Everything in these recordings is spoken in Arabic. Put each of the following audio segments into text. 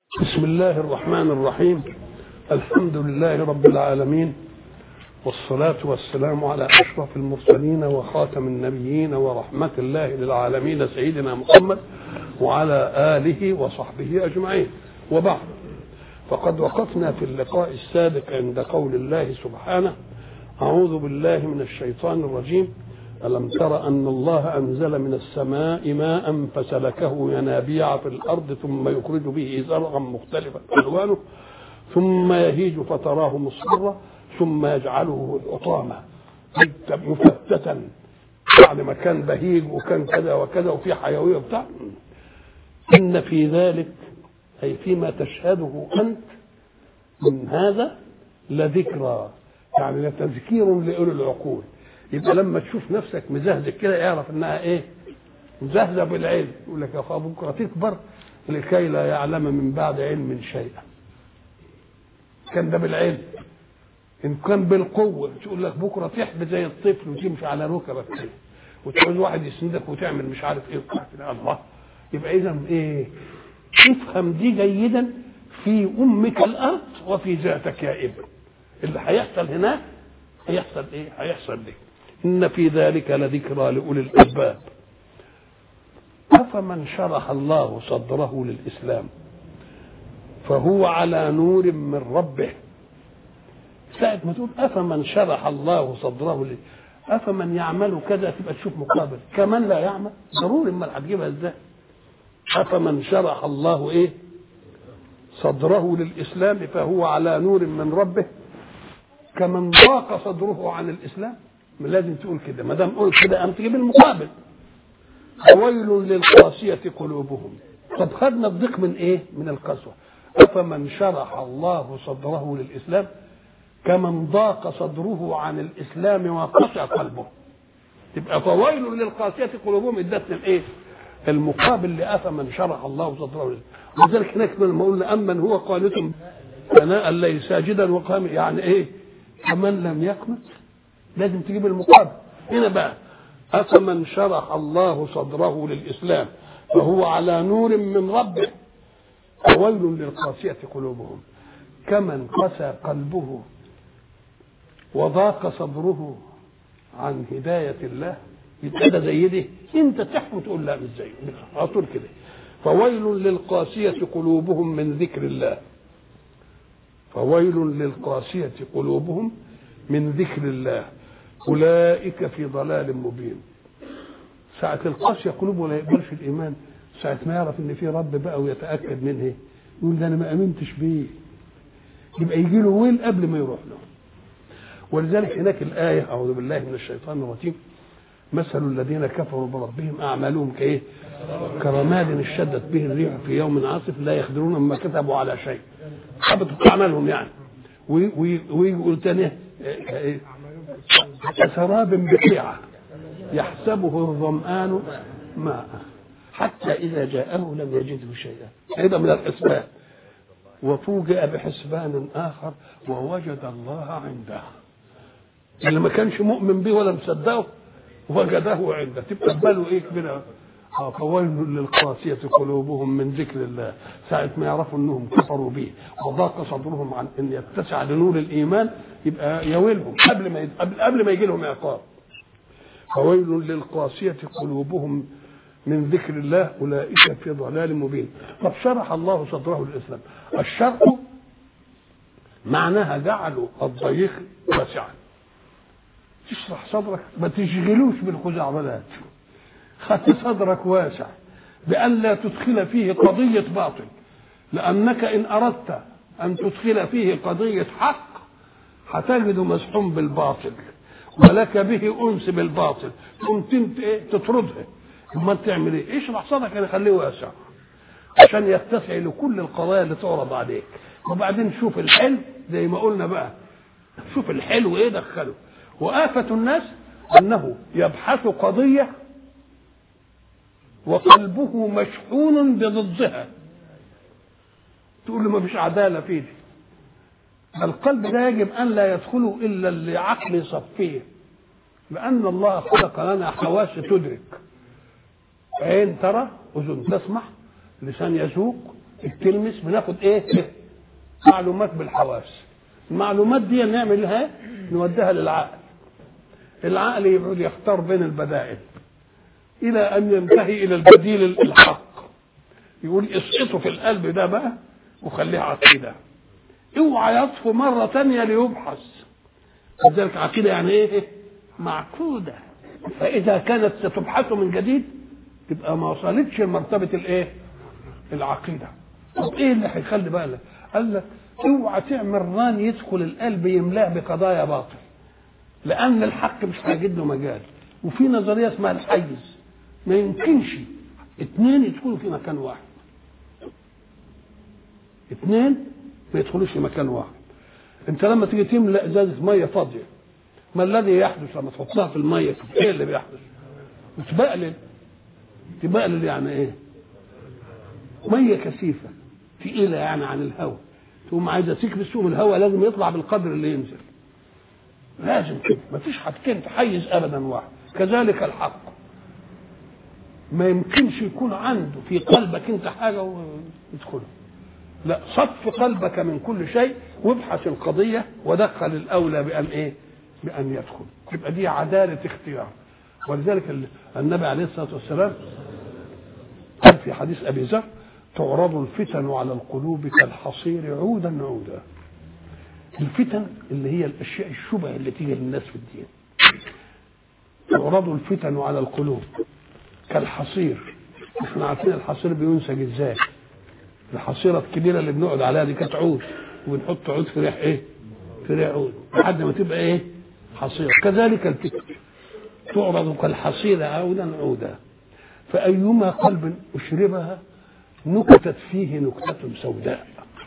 بسم الله الرحمن الرحيم. الحمد لله رب العالمين، والصلاة والسلام على أشرف المرسلين وخاتم النبيين ورحمة الله للعالمين سيدنا محمد وعلى آله وصحبه أجمعين. وبعد، فقد وقفنا في اللقاء السابق عند قول الله سبحانه: أعوذ بالله من الشيطان الرجيم. ألم تر أن الله أنزل من السماء ماء فسلكه ينابيع في الأرض ثم يخرج به زرعا مختلفا ألوانه ثم يهيج فتراه مصفرا ثم يجعله حطاما مفتتا، يعني مكان بهيج وكان كذا وكذا وفي حيوية بتاع. إن في ذلك، أي فيما تشهده أنت من هذا، لذكرى، يعني لتذكير لأولي العقول. يبقى لما تشوف نفسك مزهزك كده يعرف انها ايه؟ مزهزه بالعلم. يقول لك يا اخويا بكره تكبر لكي لا يعلم من بعد علم شيئا. كان ده بالعلم. ان كان بالقوه تقول لك بكره تحب زي الطفل وتمشي على ركبك كده وتعوز واحد يسندك وتعمل مش عارف ايه الله. يبقى اذا ايه؟ افهم دي جيدا في امك الارض وفي ذاتك يا ابن. اللي هيحصل هناك هيحصل ايه؟ هيحصل لك. إن في ذلك لذكرى لأولي الألباب. أفمن شرح الله صدره للإسلام فهو على نور من ربه. ساعة ما تقول أفمن شرح الله صدره أفمن يعمل كذا تبقى تشوف مقابل كمان لا يعمل. ضروري ما هتجيبها ازاي؟ أفمن شرح الله إيه؟ صدره للإسلام فهو على نور من ربه كمن ضاق صدره عن الإسلام. لازم تقول كده. ما دام قلت كده أم تجيب المقابل. ويل للقاسية قلوبهم. طب خدنا الضيق من ايه؟ من القسوة. أفمن شرح الله صدره للإسلام كمن ضاق صدره عن الإسلام وقسى قلبه. تبقى فويل للقاسية قلوبهم ادتنا الايه؟ المقابل لأفمن شرح الله صدره للإسلام. ولذلك هناك لما قلنا أمن هو قانت ثناء الليل ساجدا وقام، يعني ايه؟ كمن لم يقنت. لازم تجيب المقابل. هنا بقى أفمن شرح الله صدره للإسلام فهو على نور من ربه وويل للقاسية قلوبهم كمن قسى قلبه وضاق صدره عن هداية الله. يبقى ده زي دي. انت تحكم تقول لا مش زي على طول كده. فويل للقاسية قلوبهم من ذكر الله. فويل للقاسية قلوبهم من ذكر الله أولئك في ضلال مبين. ساعة القاسية قلوبه لا يقبلش الإيمان. ساعة ما يعرف إن في رب بقى ويتأكد منه يقول ده أنا ما أمنتش بيه. يبقى يجي له ويل قبل ما يروح له. ولذلك هناك الآية: أعوذ بالله من الشيطان الرجيم. مثل الذين كفروا بربهم أعمالهم كإيه؟ كرماد اشتدت به الريح في يوم عاصف لا يقدرون مما كتبوا على شيء. حبطت أعمالهم يعني. ويقول تاني كسراب بقيعة يحسبه الظمآن ماء حتى إذا جاءه لم يجده شيئا. هذا من الأسباب. وفوجئ بحسبان آخر ووجد الله عنده. اللي ما كانش مؤمن به ولا مصدقه وجده عنده. تبقى باله ايه كده؟ فويل للقاسية قلوبهم من ذكر الله. ساعة ما يعرفوا انهم كفروا به وضاق صدرهم عن ان يتسع لنور الايمان يبقى يويلهم قبل ما يجي لهم عقاب. فويل للقاسية قلوبهم من ذكر الله اولئك في ضلال مبين. طب شرح الله صدره للاسلام. الشرح معناها جعلوا الضيق واسعا. تشرح صدرك ما تشغلوش بالخزعبلات. خد صدرك واسع بأن لا تدخل فيه قضية باطل. لأنك إن أردت أن تدخل فيه قضية حق هتجد مزحوم بالباطل ولك به أنس بالباطل. قمت تطردها. ثم تعمل ايه؟ اشرح صدرك يعني خليه واسع عشان يتسع لكل القضايا اللي تعرض عليك. وبعدين شوف الحلو زي ما قلنا بقى. شوف الحلو ايه دخله. وآفة الناس أنه يبحث قضية وقلبه مشحون بضدها. تقول له ما فيش عدالة فيه. القلب ده يجب أن لا يدخله إلا اللي عقل يصفيه. لأن الله خلق لنا حواس تدرك. عين ترى، أذن تسمع، لسان يذوق، التلمس بناخد ايه؟ معلومات بالحواس. المعلومات دي نعملها نوديها للعقل. العقل يقعد يختار بين البدائل الى ان ينتهي الى البديل الحق. يقول اسقطه في القلب ده بقى وخليه عقيده. اوعى يطفو مره ثانيه ليبحث. لذلك عقيده يعني ايه؟ معقوده. فاذا كانت ستبحث من جديد تبقى ما وصلتش لمرتبه الايه؟ العقيده. طب ايه اللي هيخلي بالك؟ قال لك اوعى تعمل ران يدخل القلب يملاه بقضايا باطل، لان الحق مش هيجد له مجال. وفي نظريه اسمها الحيز، ما يمكنش اثنين يدخلوا في مكان واحد. اثنين ما يدخلوش في مكان واحد. انت لما تيجي تملأ ازازه ميه فاضيه، ما الذي يحدث لما تحطها في الميه؟ ايه اللي بيحدث؟ تبقلل يعني ايه؟ ميه كثيفه ثقيله يعني عن الهواء، تقوم عايزه تكبس، تقوم الهواء لازم يطلع بالقدر اللي ينزل. لازم كده، مفيش حاجتين تحيز ابدا واحد. كذلك الحق ما يمكنش يكون عنده في قلبك انت حاجه ويدخله. لا، صف قلبك من كل شيء وابحث القضيه ودخل الاولى بان ايه؟ بان يدخل. يبقى دي عداله اختيار. ولذلك النبي عليه الصلاه والسلام قال في حديث ابي ذر: تعرض الفتن على القلوب كالحصير عودا عودا. الفتن اللي هي الاشياء الشبه اللي تيجي للناس في الدين. تعرض الفتن على القلوب كالحصير. احنا عارفين الحصير بينسج ازاي. الحصيره الكبيره اللي بنقعد عليها دي كانت عود، وبنحط عود في ريح ايه؟ في ريح عود لحد ما تبقى ايه؟ حصيره. كذلك الفتن تعرض كالحصير عودا عودا، فايما قلب اشربها نكتت فيه نكتة سوداء،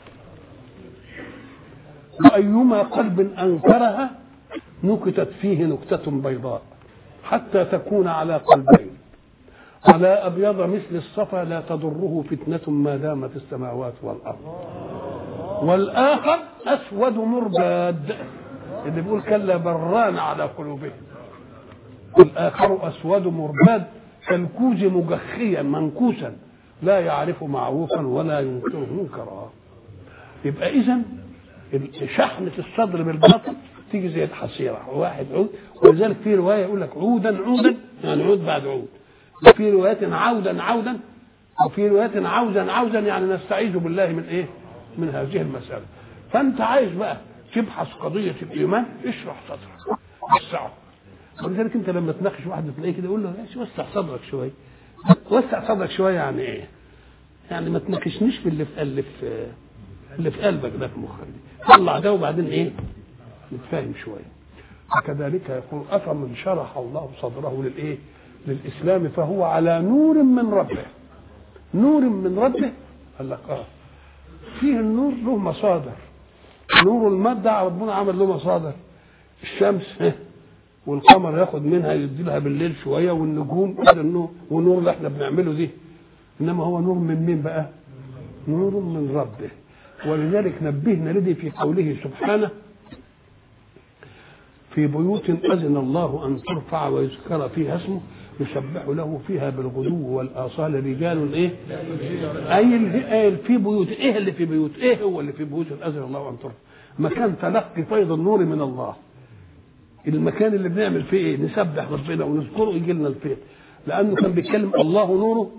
وأيما قلب أنكرها نكتت فيه نكتة بيضاء، حتى تكون على قلبين على أبيض مثل الصفا لا تضره فتنة ما دامت السماوات والأرض. والآخر أسود مرباد، اللي بيقول كلا بران على قلوبهم. والآخر أسود مرباد كالكوز مجخيا منكوسا لا يعرف معروفا ولا ينكره منكرا. يبقى إذن شحنة الصدر بالباطل تيجي زي الحصيرة، واحد عود. ولذلك في رواية يقول لك عودا عودا، يعني عود بعد عود. وفي روايات عودا عودا، وفي روايات عوزا عوزا، يعني نستعيذ بالله من ايه؟ من هذه المسألة. فأنت عايز بقى تبحث قضية الإيمان، اشرح صدرك وسعه. ولذلك أنت لما تناقش واحد تلاقيه كده يقول له وسع صدرك شوية. وسع صدرك شوية يعني ايه؟ يعني ما تناقشنيش باللي في قلبك ده، في مخك، طلع ده وبعدين ايه؟ نتفاهم شويه. وكذلك يقول: افمن شرح الله صدره للايه؟ للاسلام فهو على نور من ربه. نور من ربه. قال لك فيه النور له مصادر. نور المادة ربنا عمل له مصادر، الشمس والقمر ياخد منها يدي لها بالليل شويه، والنجوم هذا النور، والنور اللي احنا بنعمله دي. انما هو نور من مين بقى؟ نور من ربه. ولذلك نبهنا لدي في قوله سبحانه: في بيوت أذن الله أن ترفع ويذكر فيها اسمه يسبح له فيها بالغدو والآصال رجال ايه؟ أي في بيوت. ايه اللي في بيوت؟ ايه هو اللي في بيوت أذن الله أن ترفع؟ مكان تلقي فيض النور من الله. المكان اللي بنعمل فيه ايه؟ نسبح ربنا ونذكره يجي لنا الفيض، لأنه كان بيتكلم الله نوره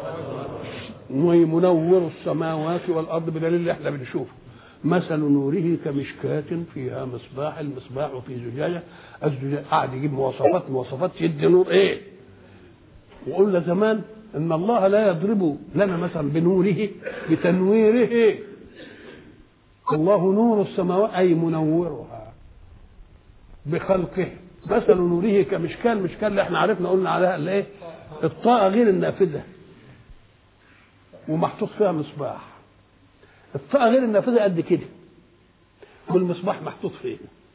منور السماوات والأرض، بدليل اللي احنا بنشوفه. مثل نوره كمشكاة فيها مصباح، المصباح في زجاجة، الزجاجة قاعد يجيب مواصفات يدي نور ايه. وقلنا زمان ان الله لا يضرب لنا مثلا بنوره بتنويره. الله نور السماوات اي منورها بخلقه. مثل نوره كمشكاة، المشكاة اللي احنا عرفنا قلنا عليها الايه؟ الطاقة غير النافذة ومحطوط فيها مصباح. الطاقة غير النافذة قد كده والمصباح محطوط فيه.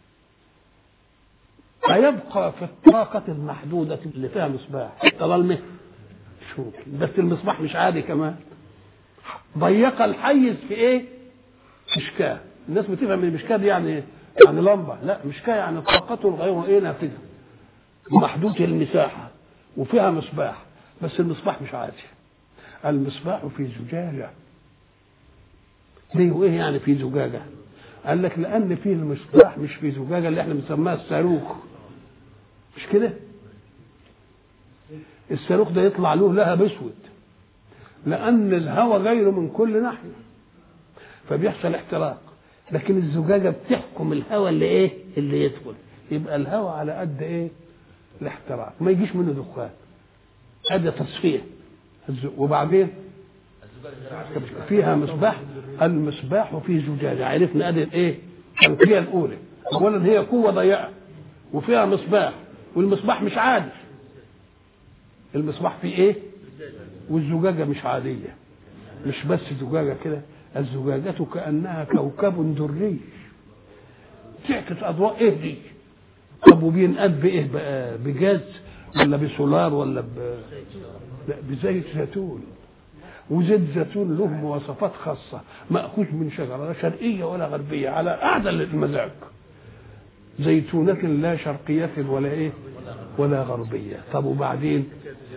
فيبقى في الطاقة المحدودة اللي فيها مصباح ظلمة شوك، بس المصباح مش عادي كمان، ضيق الحيز في ايه؟ مشكاة. الناس بتفهم المشكاة دي يعني لمبة، لا، مشكاة يعني طاقته غير ايه؟ نافذة محدودة المساحة وفيها مصباح، بس المصباح مش عادي. المصباح في زجاجة ليه وايه يعني في زجاجه؟ قال لك لان فيه المصباح مش في زجاجه اللي احنا بنسميها الصاروخ، مش كده؟ الصاروخ ده يطلع له لهب اسود لان الهواء جاي له من كل ناحيه فبيحصل احتراق، لكن الزجاجه بتحكم الهواء اللي ايه اللي يدخل، يبقى الهواء على قد ايه الاحتراق ما يجيش منه دخان، ادي تصفيه. وبعدين فيها مصباح، المصباح في زجاجه، عرفنا ادي ايه التنقيه الاولى. اولا هي قوه ضيقه وفيها مصباح، والمصباح مش عادي، المصباح فيه ايه؟ والزجاجه مش عاديه، مش بس زجاجه كده، الزجاجه كانها كوكب دري تعكس اضواء ايه دي؟ طب وبينقاد بايه بقى؟ بجاز ولا بسولار ولا لا بزيت زيتون، وزيت زيتون له مواصفات خاصه ماخوذ من شجره لا شرقيه ولا غربيه على اعدل المزاج، زيتونة لا شرقية ولا ايه ولا غربية. طب وبعدين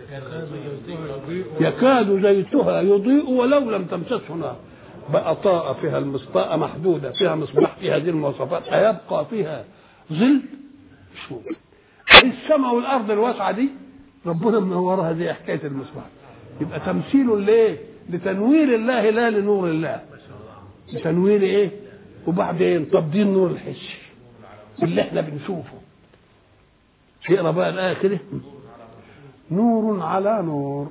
يكاد زيتها يضيء ولو لم تمسسه نار، بقى طاقة فيها المصطاقة محدودة، فيها مصباح فيها هذه المواصفات، هيبقى فيها ظل مش ممكن. السماء والأرض الواسعة دي ربنا منورها دي حكاية المصباح، يبقى تمثيل ليه؟ لتنوير الله لا لنور الله، لتنوير ايه؟ وبعدين طب دي النور الحسي اللي احنا بنشوفه، اقرا بقى الايه كده، نور على نور،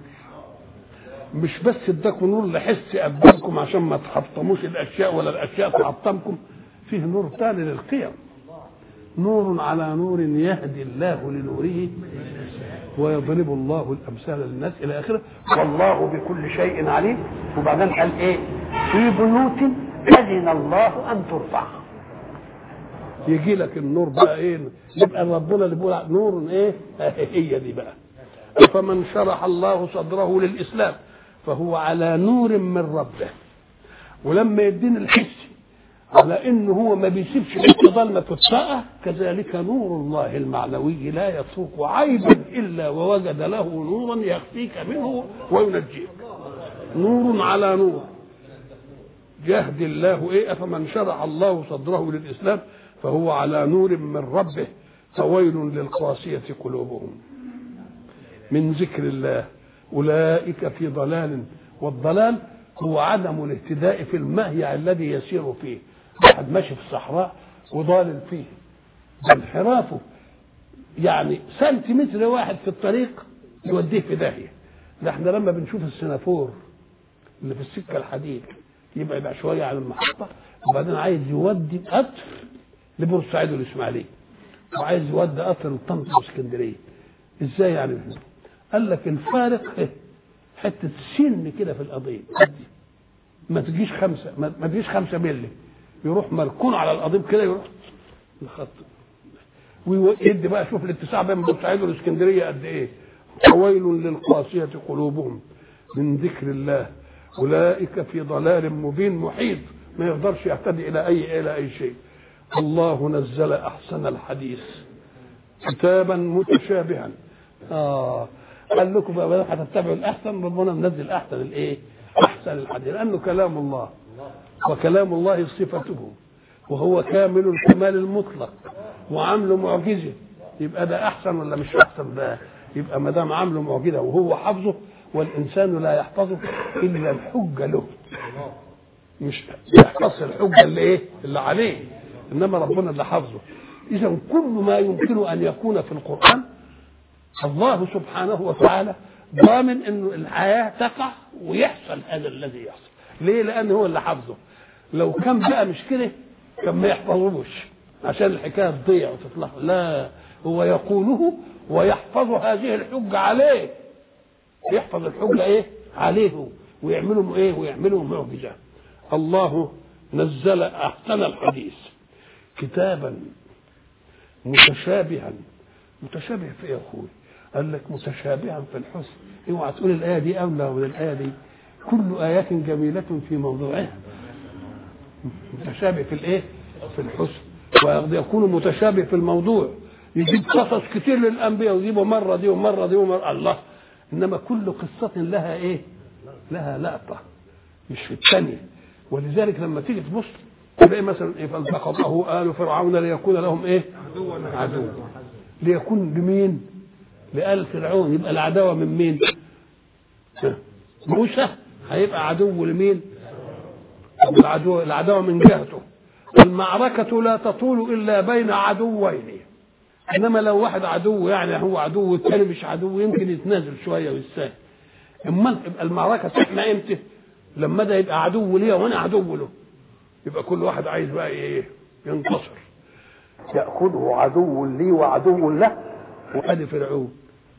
مش بس اداكم نور لحس قدامكم عشان ما تحطموش الاشياء ولا الاشياء تحطمكم، فيه نور ثاني للقيم، نور على نور يهدي الله لنوره ويضرب الله الامثال للناس الى اخره، والله بكل شيء عليم. وبعدين قال ايه؟ في بيوت اذن الله ان ترفع، يجي لك النور بقى ايه؟ يبقى ربنا اللي بيقول نور ايه؟ هي دي بقى. فمن شرح الله صدره للاسلام فهو على نور من ربه، ولما يدين الحس على انه هو ما بيسيبش ضلمه في الطاقه، كذلك نور الله المعنوي لا يترك عيبا الا ووجد له نورا يخفيك منه وينجيك. نور على نور يهدي الله ايه؟ فمن شرح الله صدره للاسلام فهو على نور من ربه، فويل للقاسية قلوبهم من ذكر الله أولئك في ضلال. والضلال هو عدم الاهتداء في المهيع الذي يسير فيه، واحد ماشي في الصحراء وضالل فيه، انحرافه يعني سنتيمتر واحد في الطريق يوديه في داهية. ده احنا لما بنشوف السنافور اللي في السكة الحديد يبقى شوية على المحطة وبعدين عايز يودي قطر لبورسعيد والاسماعيليه وعايز يودي قطر لطنطا واسكندريه، ازاي يعني؟ قال لك الفارق حته سن كده في القضيب، ما تجيش 5 مللي، يروح مركون على القضيب كده، يروح الخط ويدي بقى. شوف الاتساع بين بورسعيد والاسكندريه قد ايه. ويل للقاسيه قلوبهم من ذكر الله اولئك في ضلال مبين محيط، ما يقدرش يهتدي الى اي شيء. الله نزل احسن الحديث كتابا متشابها. قال لكم بقى هتتبعوا الاحسن، ربنا منزل احسن الايه؟ احسن الحديث، لانه كلام الله وكلام الله صفته، وهو كامل الكمال المطلق وعامله معجزه، يبقى ده احسن ولا مش احسن بقى؟ يبقى ما دام عامله معجزه وهو حافظه، والانسان لا يحفظه الا الحجه له، مش يحفظ الحجه اللي ايه؟ اللي عليه، انما ربنا اللي حافظه. اذا كل ما يمكن ان يكون في القران الله سبحانه وتعالى ضامن انه الحياه تقع ويحصل هذا الذي يحصل. ليه؟ لان هو اللي حافظه. لو كان بقى مش كده كان ما يحفظوش عشان الحكايه تضيع وتطلع، لا، هو يقوله ويحفظ هذه الحجه عليه، يحفظ الحجه ايه؟ عليه، ويعملهم ايه؟ ويعملهم معجزه. الله نزل احسن الحديث كتابا متشابها. متشابه في ايه يا اخوي؟ قال لك متشابها في الحسن. اوعى تقول الايه دي اولى من الايه دي، كل ايات جميله في موضوعها. متشابه في الايه؟ في الحسن. ويكون متشابه في الموضوع، يجيب قصص كتير للانبياء ويجيبوا مره دي ومره دي ومره الله، انما كل قصه لها ايه؟ لها لقطه مش في الثانيه. ولذلك لما تيجي تبص تلاقي مثلا ايه فالتقطه آل فرعون ليكون لهم ايه عدوا ليكون لمين لآل فرعون يبقى العداوه من مين موسى هيبقى عدو لمين العداوه من جهته المعركه لا تطول الا بين عدوين انما لو واحد عدو يعني هو عدو والثاني مش عدو يمكن يتنازل شويه ويستاهل اما المعركه تحمى امتى لما ده يبقى عدو ليه وانا عدو له يبقى كل واحد عايز بقى ايه ينتصر ياخذه عدو لي وعدو له وادي فرعون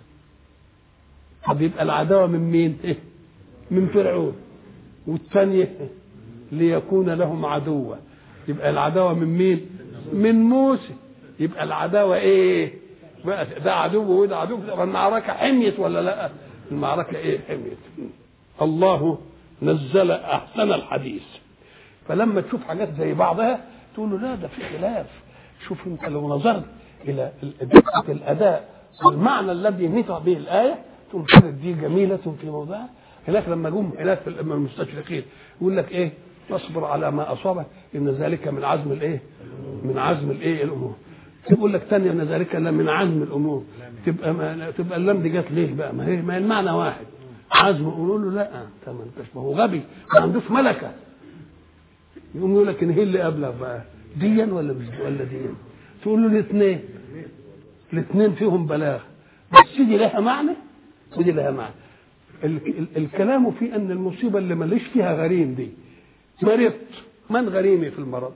طب يبقى العداوه من مين من فرعون والثانيه ليكون لهم عدوا يبقى العداوه من مين من موسى يبقى العداوه ايه بقى ده عدو وده عدو المعركه حميت ولا لا المعركه ايه حميت الله نزل احسن الحديث فلما تشوف حاجات زي بعضها تقول له لا ده في خلاف شوف انت لو نظرت الى دقه الاداء والمعنى الذي نطق به الايه تقول كده دي جميله في موضعها هناك لما جم هناك المستشرقين يقول لك ايه تصبر على ما اصابك ان ذلك من عزم الايه من عزم الايه الامور يقول لك ثانيه ان ذلك من عزم الامور تبقى اللام دي جت ليه بقى ما هي المعنى واحد عزم يقولوا له لا انت ما انتش ما هو غبي ما عندوش ملكه يقوم يقول لك ان هي اللي قبلها بقى ديا ولا مش ولا ديا تقول له الاثنين فيهم بلاغه بس دي لها معنى ودي لها معنى الكلام في ان المصيبه اللي ماليش فيها غريم دي مرضت من غريمي في المرض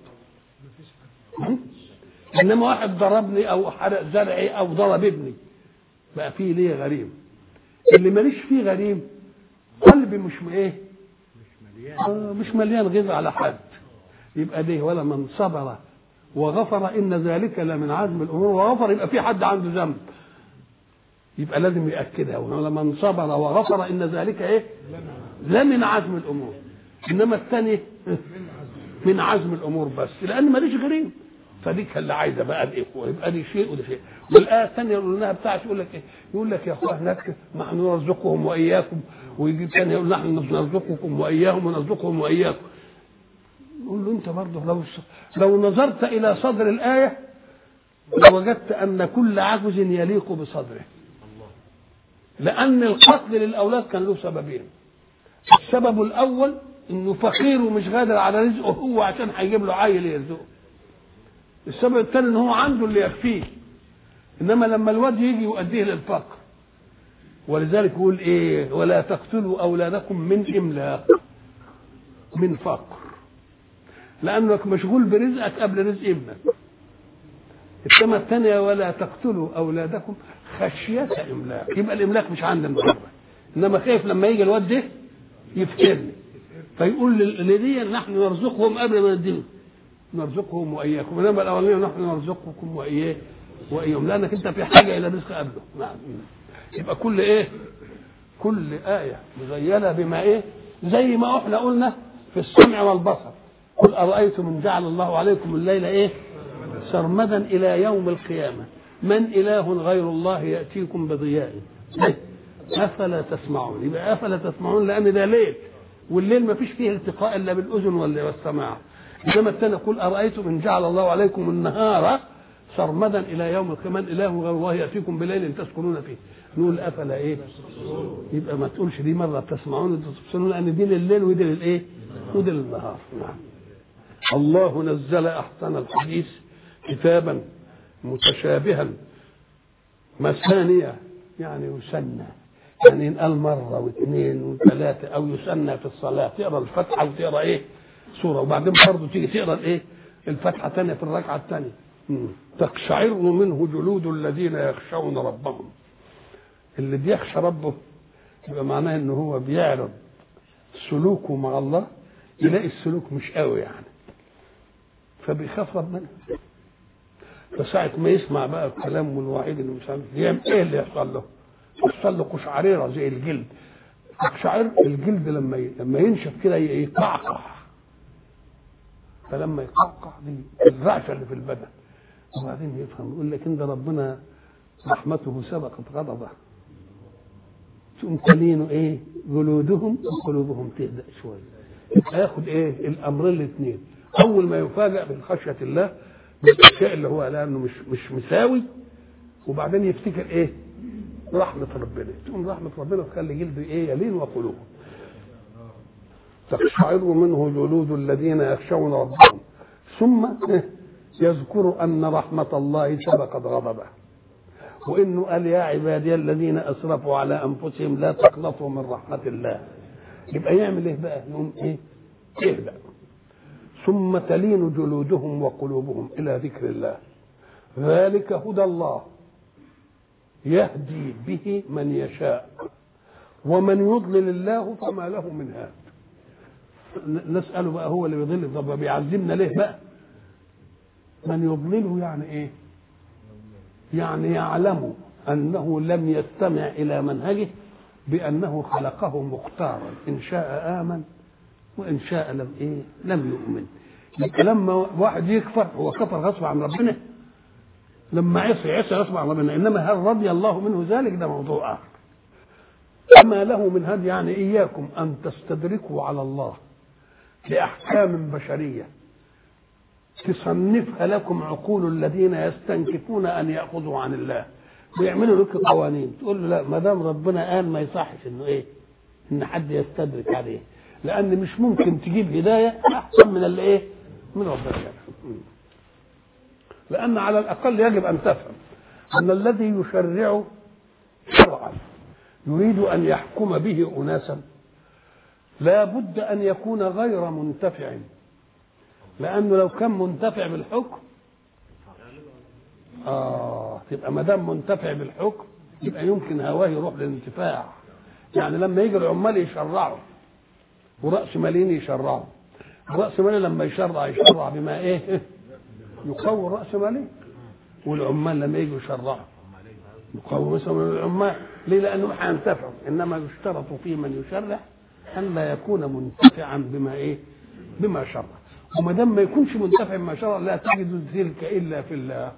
انما واحد ضربني او حرق زرعي او ضرب ابني بقى فيه ليه غريم اللي ماليش فيه غريم قلبي مش ايه مش مليان غذاء على حد يبقى ده ولا من صبر وغفر ان ذلك لمن عزم الامور وغفر يبقى في حد عنده ذنب يبقى لازم ياكدها ولا من صبر وغفر ان ذلك ايه لمن عزم الامور انما الثاني من عزم الامور بس لان ماليش غريم فديك اللي عايزه بقى الاخوه يبقى دي شيء وده شيء والايه الثانيه اللي قلناها بتاعت يقول لك ايه يقول لك يا اخوان هناك نحن نرزقهم واياكم ويجي ثاني يقول نحن نرزقكم واياهم ونرزقهم واياكم نقول له انت برضه لو نظرت الى صدر الايه لوجدت ان كل عجز يليق بصدره لان القتل للاولاد كان له سببين السبب الاول انه فقير ومش قادر على رزقه هو عشان هيجيب له عيل يرزقه السبب الثاني ان هو عنده اللي يكفيه انما لما الواد يجي يؤديه للفقر ولذلك يقول ايه ولا تقتلوا اولادكم من املاق من فقر لانك مشغول برزقك قبل رزق ابنك الكلمه الثانيه ولا تقتلوا اولادكم خشيه املاق يبقى الاملاق مش عند النهارده انما خايف لما يجي الواد ده يفترني فيقول لدي نحن نرزقهم قبل ما نديهم نرزقهم واياكم انما الاولانيه نحن نرزقكم واياهم لانك انت في حاجه الى رزق قبله نعم يبقى كل ايه كل ايه مزينه بما ايه زي ما احنا قلنا في السمع والبصر قل ارايتم ان جعل الله عليكم الليل ايه سرمدا الى يوم القيامه من اله غير الله ياتيكم بضياء افلا تسمعون يبقى افلا تسمعون لان ده ليل والليل ما فيش فيه التقاء الا بالاذن والسماع انما الثاني يقول ارايتم ان جعل الله عليكم النهار سرمدا الى يوم القيامه من اله غير الله ياتيكم بليل تسكنون فيه نقول افلا ايه يبقى ما تقولش دي مره تسمعون تبصرون لان دي لليل ودي للايه ودي للنهار نعم الله نزل احسن الحديث كتابا متشابها مثانية يعني يسنى يعني ينقال مرة واثنين وثلاثة أو يسنى في الصلاة تقرأ الفتحة وتقرأ إيه سورة وبعدين برضه تيجي تقرأ إيه الفتحة الثانية في الركعة الثانية تقشعر منه جلود الذين يخشون ربهم اللي بيخشى ربه يبقى معناه إنه هو بيعرض سلوكه مع الله يلاقي السلوك مش قوي يعني فبيخاف ربنا فساعة ما يسمع بقى الكلام والوعيد اللي مش عارف يعمل ايه اللي يحصل له؟ يحصل له قشعريره زي الجلد. قشعر الجلد لما ينشف كده يقعقع. فلما يقعقع دي الرعشه اللي في البدن. وبعدين يفهم يقول لك ان ده ربنا رحمته سبقت غضبه. تقوم تلين ايه؟ جلودهم وقلوبهم تهدأ شويه. هياخد ايه الامرين الاثنين. اول ما يفاجأ بخشيه الله بالاشياء اللي هو لانه مش مساوي، وبعدين يفتكر ايه رحمه ربنا، تقوم رحمه ربنا تخلي جلده ايه يلين وقلوبه. تقشعر منه جلود الذين يخشون ربهم ثم يذكر ان رحمه الله سبقت غضبه، وانه قال يا عبادي الذين اسرفوا على انفسهم لا تقنطوا من رحمه الله. يبقى يعمل ايه بقى؟ يقوم ايه؟ يهدأ. ثم تلين جلودهم وقلوبهم الى ذكر الله، ذلك هدى الله يهدي به من يشاء ومن يضلل الله فما له من هاد. نسأله بقى هو اللي بيضل، طب بيعذبنا ليه بقى؟ من يضلله يعني ايه؟ يعني يعلم انه لم يستمع الى منهجه بانه خلقه مختارا، ان شاء امن وان شاء لم يؤمن. لما واحد يكفر هو كفر غصب عن ربنا، لما عصي غصب عن ربنا، انما هل رضي الله منه ذلك؟ ده موضوع اخر. فما له من هدي يعني اياكم ان تستدركوا على الله باحكام بشريه تصنفها لكم عقول الذين يستنكفون ان ياخذوا عن الله، ويعملوا لك قوانين تقول له لا، ما دام ربنا قال ما يصحش انه ان حد يستدرك عليه، لان مش ممكن تجيب هدايه احسن من اللي من ربنا. لان على الاقل يجب ان تفهم ان الذي يشرع شرعا يريد ان يحكم به اناسا لا بد ان يكون غير منتفع، لانه لو كان منتفع بالحكم تبقى ما دام منتفع بالحكم يبقى يمكن هواه يروح للانتفاع. يعني لما يجي العمال يشرعوا ورأس مالين يشرعوا، رأس مالي لما يشرع بما يقوي رأس مالي، والعمال لما يجوا يشرعوا يقوي مثلا العمال. ليه؟ لأنه هينتفعوا، إنما يشترط في من يشرع أن لا يكون منتفعا بما شرع. وما دام ما يكونش منتفع بما شرع لا تجد ذلك إلا في الله.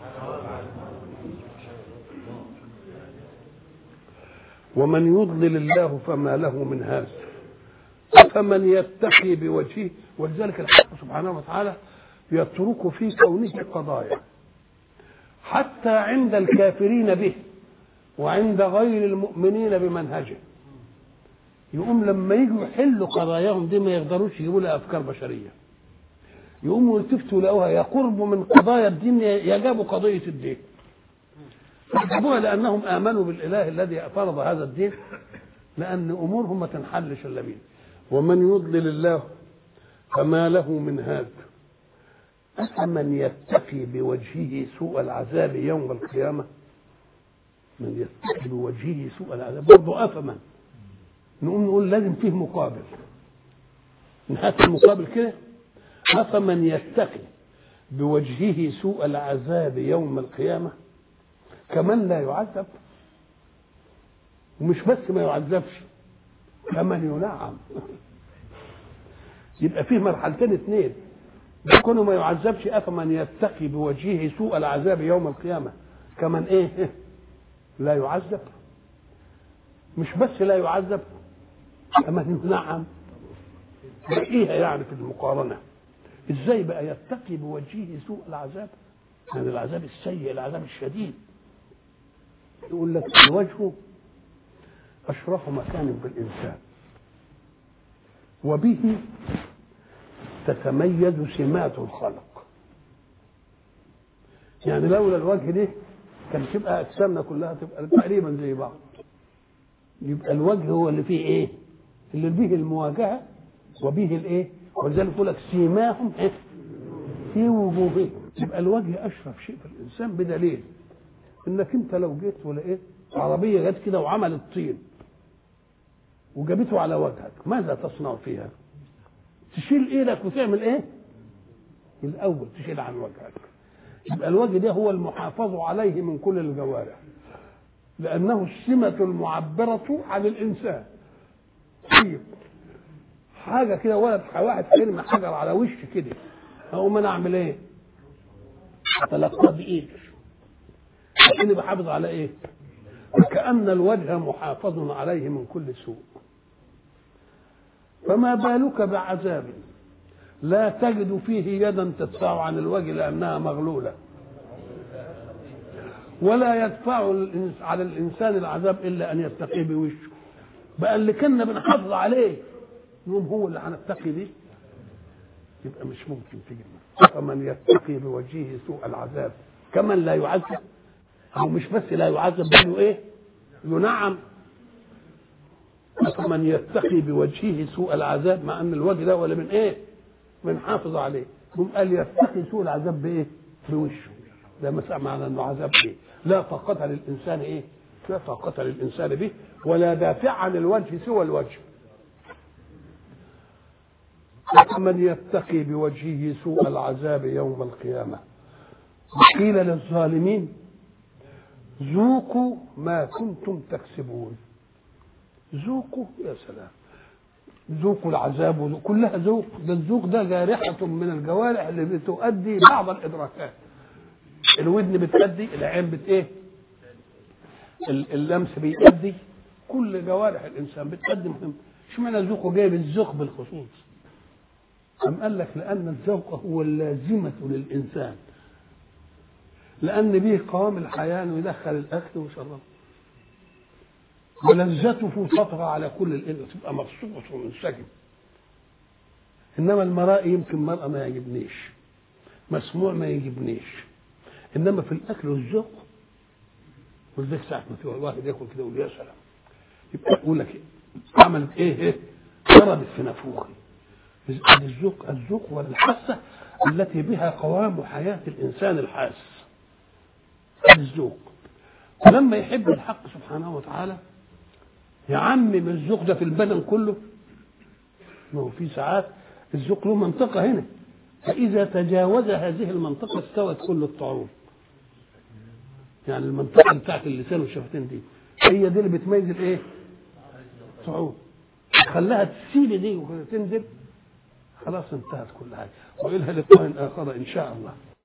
ومن يضلل الله فما له من هاد فمن يتقي بوجهه. ولذلك الحق سبحانه وتعالى يترك في كونه قضايا حتى عند الكافرين به وعند غير المؤمنين بمنهجه، يقوم لما يجوا يحلوا قضاياهم دي ما يقدروش يجيبوا لها افكار بشريه، يقوموا يلتفتوا لقوها يقربوا من قضايا الدين يجابوا قضيه الدين، فجابوها لانهم امنوا بالاله الذي فرض هذا الدين، لان امورهم ما تنحلش الا بيه. ومن يضلل الله فما له من هاد أفمن يتقي بوجهه سوء العذاب يوم القيامة. من يتقي بوجهه سوء العذاب برضه أفمن، نقوم نقول لازم فيه مقابل، نحط المقابل كده. أفمن يتقي بوجهه سوء العذاب يوم القيامة كمن لا يعذب، ومش بس ما يعذبش كمن ينعم. يبقى فيه مرحلتين اثنين، يكونوا ما يعذبش. أفمن يتقي بوجهه سوء العذاب يوم القيامة كمن لا يعذب، مش بس لا يعذب كمن ينعم. بقيها يعني في المقارنة ازاي بقى يتقي بوجهه سوء العذاب، يعني العذاب السيء العذاب الشديد. يقول لك الوجه أشرف مكان بالإنسان وبه تتميز سمات الخلق. يعني لولا الوجه ده كان تبقى أجسامنا كلها تبقى تقريبا زي بعض. يبقى الوجه هو اللي فيه اللي به المواجهة وبه ولذلك يقول لك سيماهم في وجوههم. يبقى الوجه أشرف شيء في الإنسان بدليل إنك أنت لو جيت ولقيت عربية جت كده وعملت طين وجابته على وجهك، ماذا تصنع فيها؟ تشيل ايدك وتعمل الاول تشيل عن وجهك. يبقى الوجه ده هو المحافظ عليه من كل الجوارح، لانه السمة المعبرة عن الانسان. طيب حاجة كده واحد يرمي حجر على وش كده، اقوم انا اعمل اتلقاه بايدي، لكني بحافظ على وكأن الوجه محافظ عليه من كل سوء. فما بالك بعذاب لا تجد فيه يدا تدفع عن الوجه لأنها مغلولة، ولا يدفع على الإنسان العذاب إلا أن يتقي بوشه. بقى اللي كنا بنحافظ عليه يوم هو اللي هنتقي بيه، يبقى مش ممكن تجي. فمن يتقي بوجهه سوء العذاب كمن لا يعذب، أو مش بس لا يعذب بل إيه؟ ينعم. فمن يتقي بوجهه سوء العذاب، مع أن الوجه ده ولا من إيه؟ من حافظ عليه. هم قال يتقي سوء العذاب بإيه؟ بوشه. ده مسألة معنى أنه عذاب إيه؟ لا طاقة للإنسان إيه؟ لا طاقة للإنسان به، ولا دافع عن الوجه سوى الوجه. من يتقي بوجهه سوء العذاب يوم القيامة. قيل للظالمين ذوقوا ما كنتم تكسبون. ذوقوا، يا سلام، ذوقوا العذاب، كلها ذوق. ده الذوق ده جارحة من الجوارح اللي بتؤدي بعض الإدراكات. الودن بتأدي، العين ايه، اللمس بيأدي، كل جوارح الإنسان بتقدم مهم. اشمعنى الذوق جايب الذوق بالخصوص؟ أم قال لك لأن الذوق هو اللازمة للإنسان، لأن به قوام الحياة ويدخل الأكل ويشربه، ولذته تطغى على كل الإنس، تبقى مبسوط ومنسجم. إنما المرائي يمكن مرأة ما يجبنيش، مسموع ما يجبنيش، إنما في الأكل والذوق، والذوق ساعة ما في واحد ياكل كده يقول يا سلام، يبقى يقول لك عملت إيه؟ ضربت في نافوخي. الذوق والحاسة التي بها قوام حياة الإنسان الحاس. الذوق لما يحب الحق سبحانه وتعالى يعمم الذوق ده في البدن كله. ما هو في ساعات الذوق له منطقة هنا، فإذا تجاوز هذه المنطقة استوت كل الطعوم. يعني المنطقة بتاعت اللسان والشفتين دي هي دي اللي بتميز الايه؟ الطعوم. خلاها تسيب دي وتنزل، خلاص انتهت كل حاجة. وإلها لقاء آخر إن شاء الله.